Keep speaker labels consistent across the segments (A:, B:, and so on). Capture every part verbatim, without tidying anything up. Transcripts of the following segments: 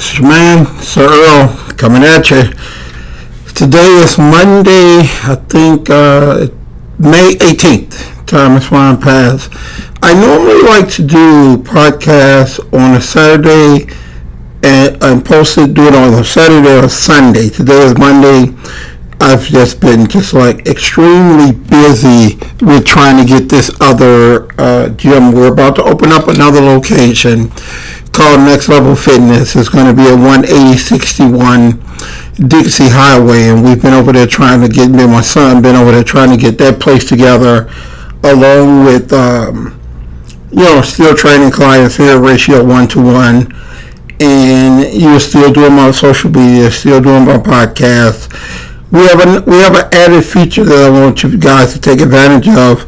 A: It's your man, Sir Earl, coming at you. Today is Monday, I think uh, May eighteenth. Time is flying past. I normally like to do podcasts on a Saturday and, and post it, do it on a Saturday or Sunday. Today is Monday. I've just been just like extremely busy with trying to get this other uh, gym. We're about to open up another location called Next Level Fitness. It's going to be at one eighty sixty-one Dixie Highway, and we've been over there trying to get, me and my son been over there trying to get that place together, along with um, you know, still training clients here, ratio one to one, and you're still doing my social media, still doing my podcast. We have an we have an added feature that I want you guys to take advantage of.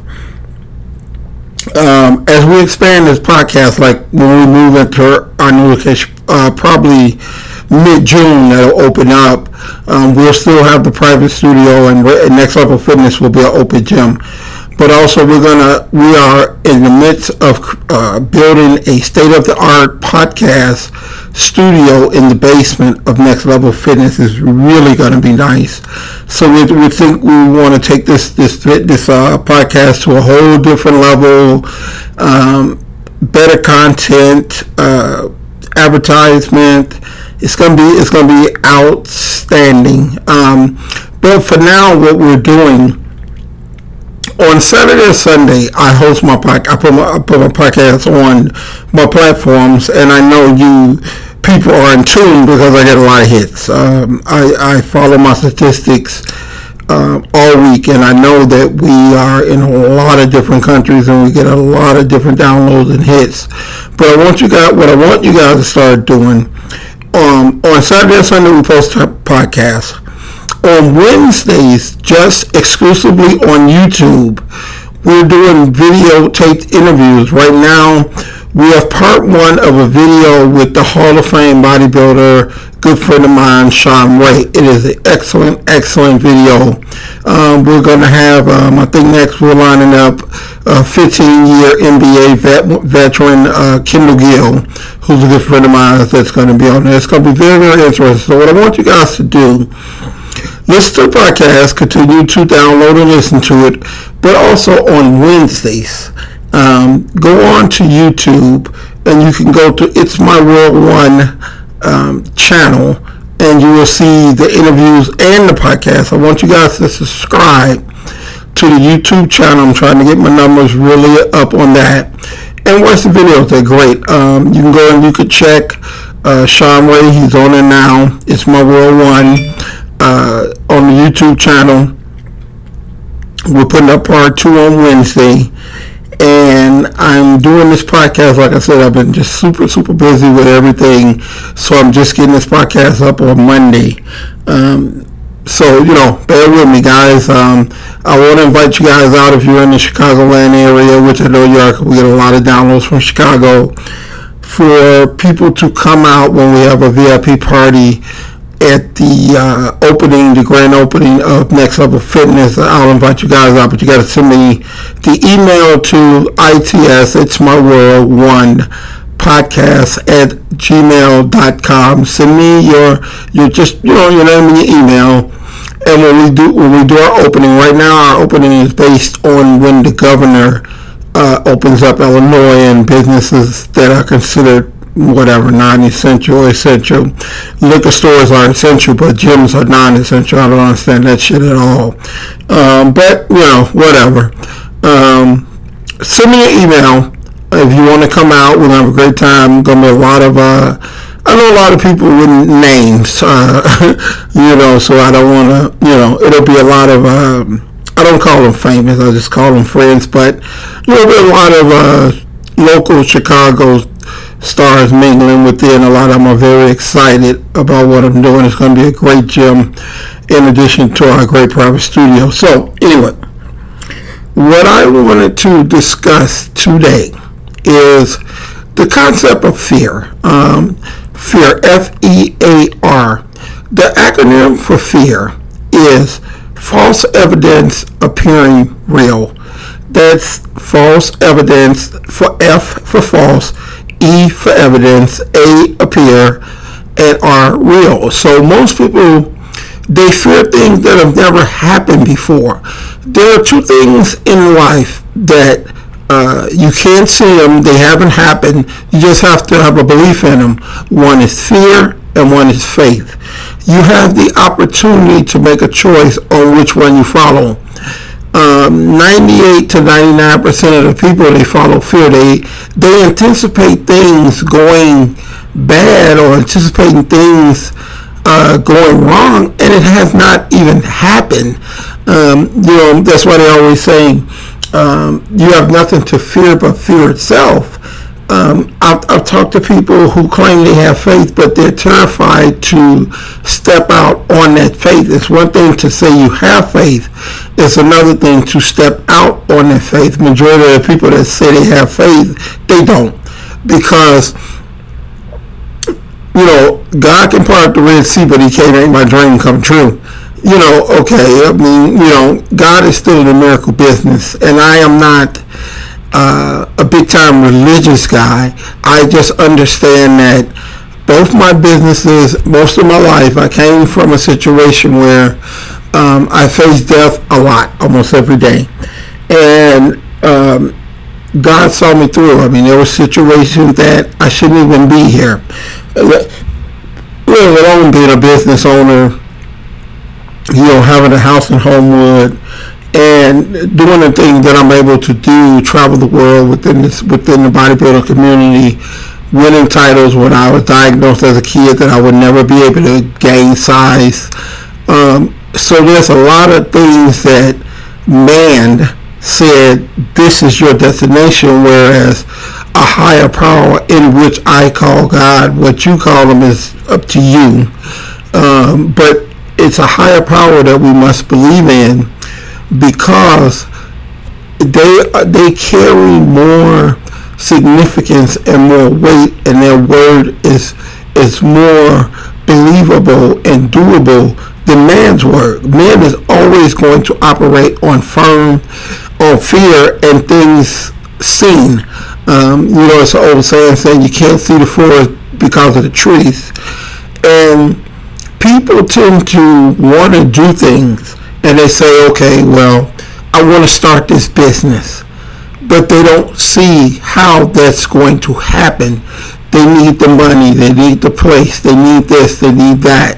A: Um, as we expand this podcast, like when we move into our new location, uh, probably mid-June, that'll open up. Um, we'll still have the private studio, and, and Next Level Fitness will be an open gym. But also, we're gonna we are in the midst of uh, building a state-of-the-art podcast studio in the basement of Next Level Fitness. Is really gonna be nice. So we, we think we want to take this this this uh, podcast to a whole different level. Um, better content, uh, advertisement. It's gonna be it's gonna be outstanding. Um, but for now, what we're doing. On Saturday or Sunday, I host my podcast. I put my, I put my podcast on my platforms, and I know you people are in tune because I get a lot of hits. Um, I, I follow my statistics uh, all week, and I know that we are in a lot of different countries, and we get a lot of different downloads and hits. But I want you guys, what I want you guys to start doing um, on Saturday or Sunday, we post a podcast. On Wednesdays, just exclusively on YouTube, we're doing videotaped interviews. Right now, we have part one of a video with the Hall of Fame bodybuilder, good friend of mine, Sean Ray. It is an excellent, excellent video. Um, we're going to have, um, I think next we're lining up a fifteen-year N B A vet, veteran, uh, Kendall Gill, who's a good friend of mine that's going to be on there. It's going to be very, very interesting. So what I want you guys to do, listen to the podcast, continue to download and listen to it, but also on Wednesdays, um, go on to YouTube, and you can go to It's My World One um, channel, and you will see the interviews and the podcast. I want you guys to subscribe to the YouTube channel. I'm trying to get my numbers really up on that, and watch the videos. They're great. Um, you can go and you can check uh, Sean Ray. He's on it now. It's My World One. Uh, on the YouTube channel. We're putting up part two on Wednesday, and I'm doing this podcast. Like I said, I've been just super super busy with everything, so I'm just getting this podcast up on Monday. Um, so you know, bear with me, guys. um, I want to invite you guys out if you're in the Chicagoland area, which I know you are. We get a lot of downloads from Chicago, for people to come out when we have a V I P party at the uh, opening, the grand opening of Next Level Fitness. I'll invite you guys out, but you got to send me the email to I T S, It's My World One podcast at gmail dot com. Send me your, your just, you know, your name and your email. And when we do, when we do our opening, right now our opening is based on when the governor uh, opens up Illinois, and businesses that are considered whatever, non-essential or essential. Liquor stores are essential, but gyms are non-essential. I don't understand that shit at all. Um, but, you know, whatever. Um, send me an email if you want to come out. We're going to have a great time. Going to be a lot of, uh, I know a lot of people with names, uh, you know, so I don't want to, you know, it'll be a lot of, um, I don't call them famous, I just call them friends, but there'll be a lot of uh, local Chicago stars mingling within. A lot of them are very excited about what I'm doing. It's going to be a great gym in addition to our great private studio. So anyway, what I wanted to discuss today is the concept of fear. Um, fear, F E A R. The acronym for fear is false evidence appearing real. That's false evidence, for F for false, E for evidence, A appear, and are real. So most people, they fear things that have never happened before. There are two things in life that uh, you can't see them, they haven't happened, you just have to have a belief in them. One is fear and one is faith. You have the opportunity to make a choice on which one you follow. Um, ninety-eight to ninety-nine percent of the people, they follow fear. They they anticipate things going bad or anticipating things uh, going wrong, and it has not even happened. Um, you know, that's why they always say um, you have nothing to fear but fear itself. Um, I've, I've talked to people who claim they have faith, but they're terrified to step out on that faith. It's one thing to say you have faith. It's another thing to step out on that faith. Majority of the people that say they have faith, they don't. Because, you know, God can part the Red Sea, but he can't make my dream come true. You know, okay, I mean, you know, God is still in the miracle business, and I am not Uh, a big time religious guy. I just understand that both my businesses, most of my life, I came from a situation where um, I faced death a lot, almost every day. And um, God saw me through. I mean, there were situations that I shouldn't even be here. Let alone being a business owner, you know, having a house in Homewood, and doing the things that I'm able to do, travel the world within this, within the bodybuilding community, winning titles when I was diagnosed as a kid that I would never be able to gain size. Um, so there's a lot of things that man said, this is your destination, whereas a higher power, in which I call God, what you call him is up to you. Um, but it's a higher power that we must believe in, because they they carry more significance and more weight, and their word is is more believable and doable than man's word. Man is always going to operate on firm, on fear and things seen. Um, you know, it's an old saying saying you can't see the forest because of the trees, and people tend to want to do things. And they say, okay, well, I want to start this business. But they don't see how that's going to happen. They need the money. They need the place. They need this. They need that.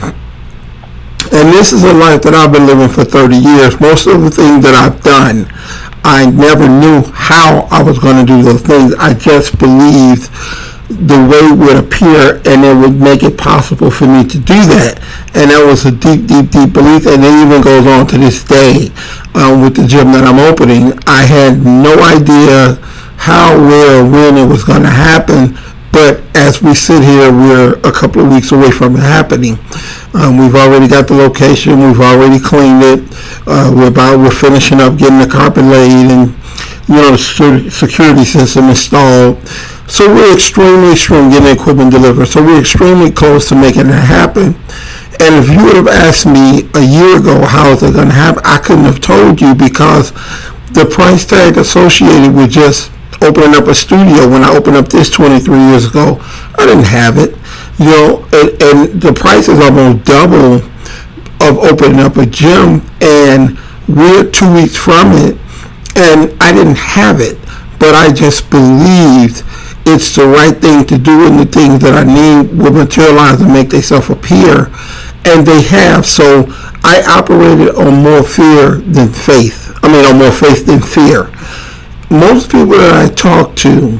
A: And this is a life that I've been living for thirty years. Most of the things that I've done, I never knew how I was going to do those things. I just believed the way would appear, and it would make it possible for me to do that. And that was a deep, deep, deep belief, and it even goes on to this day um, with the gym that I'm opening. I had no idea how, where, or when it was going to happen, but as we sit here, we're a couple of weeks away from it happening. Um, we've already got the location, we've already cleaned it, uh, we're about, we're finishing up getting the carpet laid, and you know, the security system installed. So we're extremely, extremely getting equipment delivered. So we're extremely close to making that happen. And if you would have asked me a year ago how is it going to happen, I couldn't have told you, because the price tag associated with just opening up a studio, when I opened up this twenty-three years ago, I didn't have it. You know, and, and the price is almost double of opening up a gym, and we're two weeks from it, and I didn't have it. But I just believed it's the right thing to do, and the things that I need will materialize and make themselves appear, and they have. So I operated on more fear than faith. I mean, on more faith than fear. Most people that I talk to,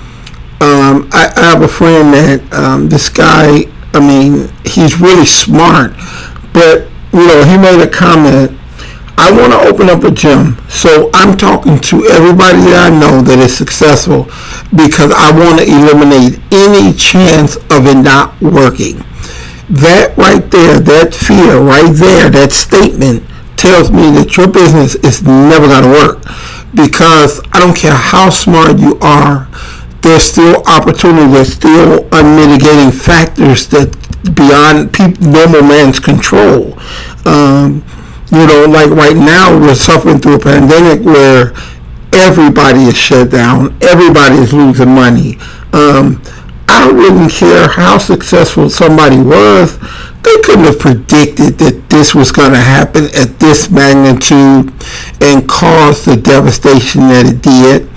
A: um, I, I have a friend that um, this guy, I mean, he's really smart, but you know, he made a comment. I want to open up a gym, so I'm talking to everybody that I know that is successful, because I want to eliminate any chance of it not working. That right there, that fear right there, that statement tells me that your business is never going to work, because I don't care how smart you are, there's still opportunity, there's still unmitigating factors that beyond people, normal man's control. Um, You know, like right now, we're suffering through a pandemic where everybody is shut down. Everybody is losing money. Um, I wouldn't care how successful somebody was. They couldn't have predicted that this was going to happen at this magnitude and cause the devastation that it did.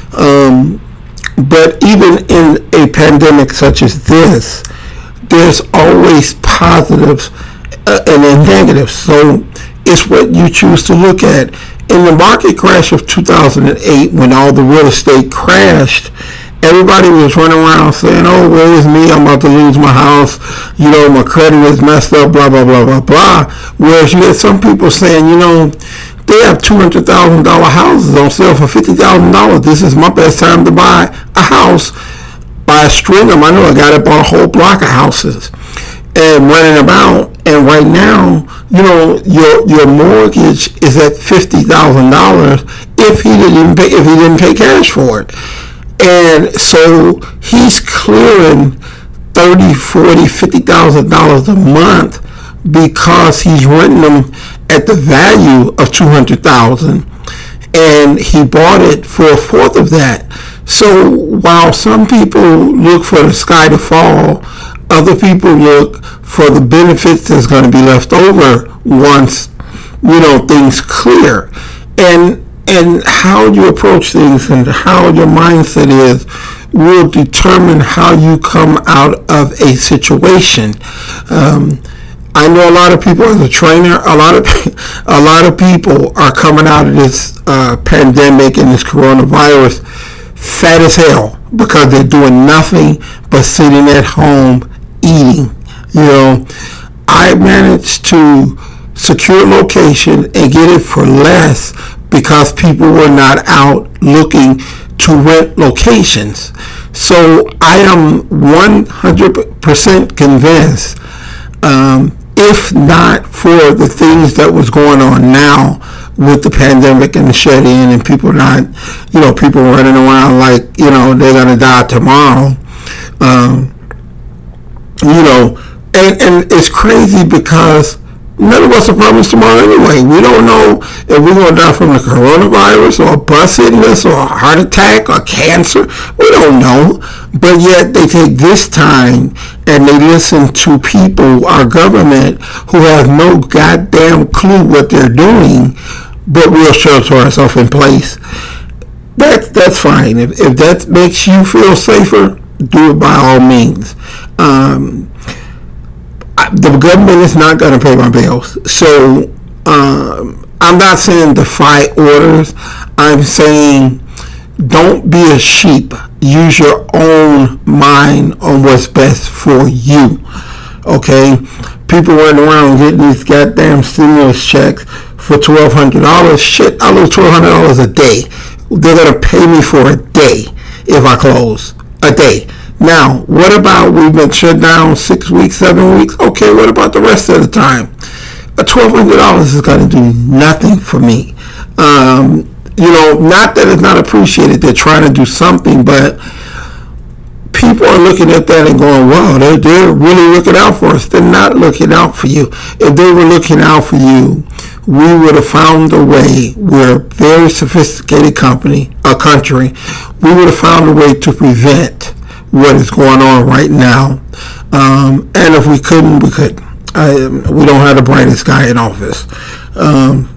A: Um, but even in a pandemic such as this, there's always positives uh, and then negatives. So it's what you choose to look at. In the market crash of two thousand eight, when all the real estate crashed, everybody was running around saying, oh, where is me? I'm about to lose my house. You know, my credit is messed up, blah, blah, blah, blah, blah. Whereas you had some people saying, you know, they have two hundred thousand dollars houses on sale for fifty thousand dollars. This is my best time to buy a house. Buy a string of them. I know a guy that bought a whole block of houses and running about. And right now, you know, your your mortgage is at fifty thousand dollars if he didn't pay, if he didn't pay cash for it. And so he's clearing thirty, forty, fifty thousand dollars a month because he's renting them at the value of two hundred thousand dollars, and he bought it for a fourth of that. So while some people look for the sky to fall, other people look for the benefits that's going to be left over once, you know, things clear. And and how you approach things and how your mindset is will determine how you come out of a situation. Um, I know a lot of people as a trainer, a lot of a lot of people are coming out of this uh, pandemic and this coronavirus fat as hell because they're doing nothing but sitting at home eating. You know, I managed to secure a location and get it for less because people were not out looking to rent locations. So I am one hundred percent convinced, um, if not for the things that was going on now with the pandemic and the shut-in and people not, you know, people running around like, you know, they're going to die tomorrow. Um, you know, and, and it's crazy because none of us are promised tomorrow anyway. We don't know if we're going to die from the coronavirus or a bus hitting us or a heart attack or cancer. We don't know. But yet they take this time and they listen to people, our government, who have no goddamn clue what they're doing, but we'll shelter ourselves in place. That, that's fine. If, if that makes you feel safer, do it by all means. Um, the government is not going to pay my bills. So um, I'm not saying defy orders. I'm saying don't be a sheep. Use your own mind on what's best for you. Okay? People running around getting these goddamn stimulus checks for twelve hundred dollars. Shit, I lose twelve hundred dollars a day. They're going to pay me for a day if I close. A day. Now, what about we've been shut down six weeks, seven weeks? Okay, what about the rest of the time? A twelve hundred dollars is going to do nothing for me. Um, you know, not that it's not appreciated. They're trying to do something, but people are looking at that and going, wow, they're, they're really looking out for us. They're not looking out for you. If they were looking out for you, we would have found a way. We're a very sophisticated company, a country. We would have found a way to prevent what is going on right now. Um, and if we couldn't, we couldn't. I, we don't have the brightest guy in office. Um,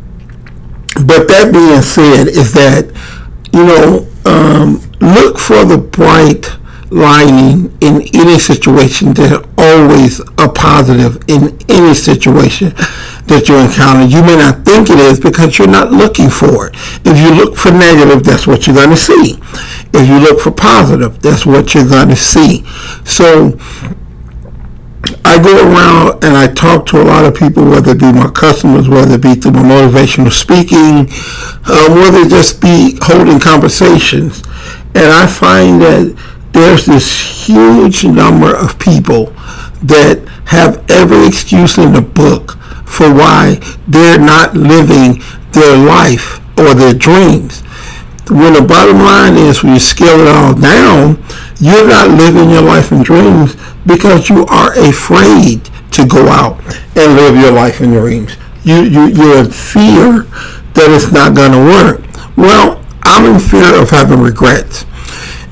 A: but that being said, is that, you know, um, look for the bright lining in any situation. There's always a positive in any situation that you encounter. You may not think it is because you're not looking for it. If you look for negative, that's what you're going to see. If you look for positive, that's what you're going to see. So I go around and I talk to a lot of people, whether it be my customers, whether it be through my motivational speaking, um, whether it just be holding conversations. And I find that there's this huge number of people that have every excuse in the book for why they're not living their life or their dreams. When the bottom line is, when you scale it all down, you're not living your life and dreams because you are afraid to go out and live your life and dreams. You, you, you're in fear that it's not going to work. Well, I'm in fear of having regrets.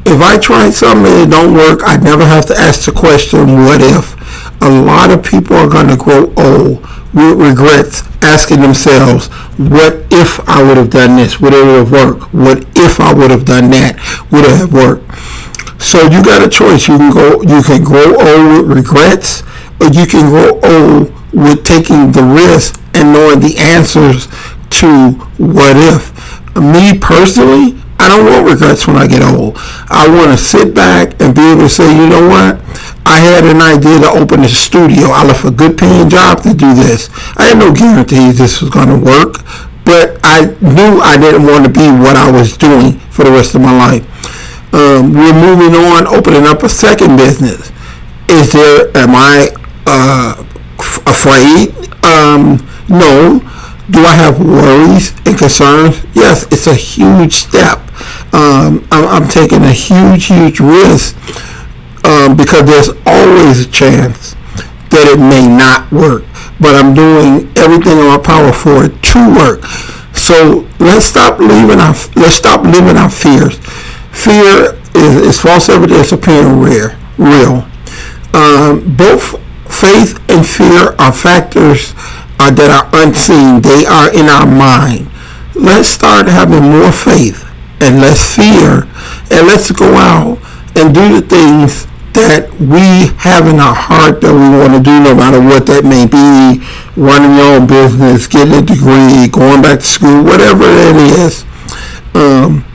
A: if I try something and it don't work, I never have to ask the question, what if? A lot of people are going to grow old with regrets, asking themselves, what if I would have done this? Would it have worked? What if I would have done that? Would it have worked? So you got a choice. You can go. You can grow old with regrets, or you can grow old with taking the risk and knowing the answers to what if. Me personally, I don't want regrets when I get old. I want to sit back and be able to say, you know what? I had an idea to open a studio. I left a good paying job to do this. I had no guarantees this was going to work, but I knew I didn't want to be what I was doing for the rest of my life. Um, we're moving on, opening up a second business. Is there, am I uh, f- afraid? Um, no. Do I have worries and concerns? Yes, it's a huge step. Um, I'm, I'm taking a huge, huge risk um, because there's always a chance that it may not work. But I'm doing everything in my power for it to work. So let's stop leaving our let's stop living our fears. Fear is, is false evidence appearing rare, real. Um, both faith and fear are factors Uh, that are unseen. They are in our mind. Let's start having more faith and less fear, and let's go out and do the things that we have in our heart that we want to do, no matter what that may be. Running your own business, getting a degree, going back to school, whatever it is. Um,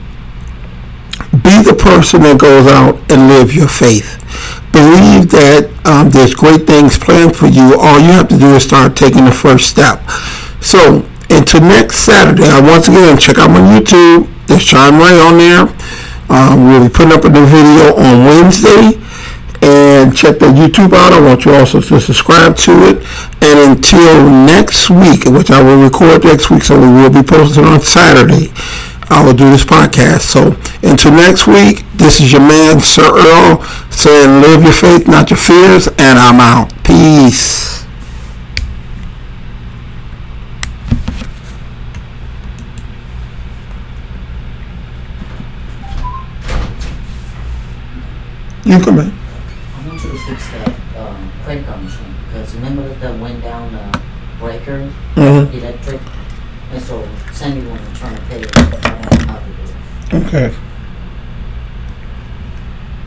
A: be the person that goes out and live your faith. Believe that um, there's great things planned for you. All you have to do is start taking the first step. So, until next Saturday, I once again check out my YouTube. There's Sean Ray on there. Um, we'll be putting up a new video on Wednesday. And check the YouTube out. I want you also to subscribe to it. And until next week, which I will record next week, so we will be posting on Saturday, I will do this podcast. So until next week, this is your man, Sir Earl, saying live your faith, not your fears, and I'm out. Peace. You come in.
B: I want you to fix that um, credit card machine, because remember that went down the uh, breaker,
A: Mm-hmm.
B: electric, and so Sandy wanted to try to pay it. I don't know how to do it.
A: Okay.